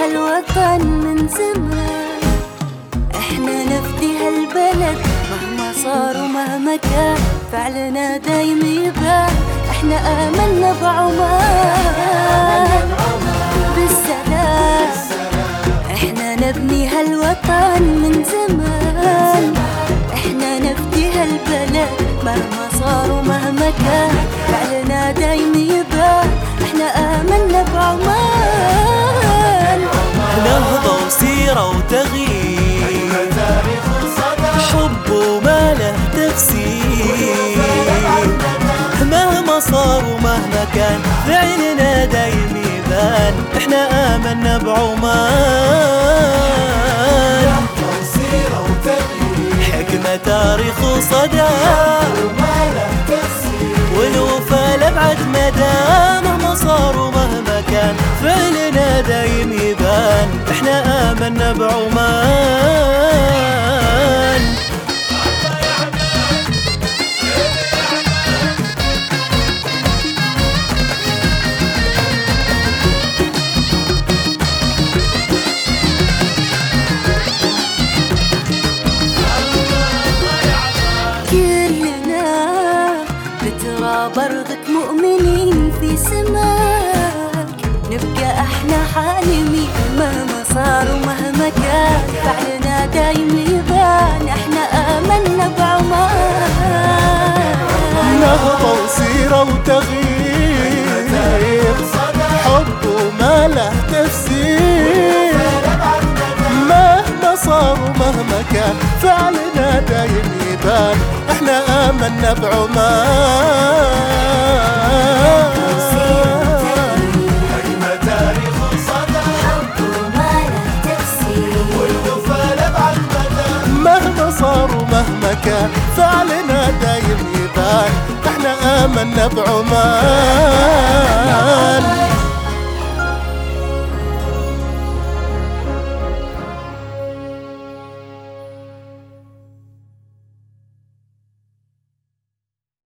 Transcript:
هالوطن من زمان، احنا نفدي هالبلد مهما صار ومهما كان، فعلنا دايم يبان، احنا آمنا بعمان بالسلام. احنا نبني هالوطن من زمان، احنا نفدي هالبلد مهما صار ومهما كان، فعلنا دايم يبان، احنا آمنا بعمان. نهضة وسيرة وتغيير، حب وما له تفسير، مهما صار ومهما كان فعلنا دايم يبان، احنا آمنا بعمان. حكمة تاريخ وصدى والوفا لأبعد مدى، مهما صار ومهما كان فعلنا دايم يبان، احنا آمنا بعمان. برضك مؤمنين في سماك، نبقى احنا حالمين مهما صار ومهما كان، فعلنا دايم يبان، احنا آمنا بعمان. نهضة وسيرة وتغيير، حب وما له تفسير، مهما صار ومهما كان فعلنا دايم يبان، احنا آمنا بعمان. حكمة تاريخ وصدى، حب وما له تفسير، والوفا لأبعد مدى، مهما صار ومهما كان فعلنا دايم يبان، احنا آمنا بعمان.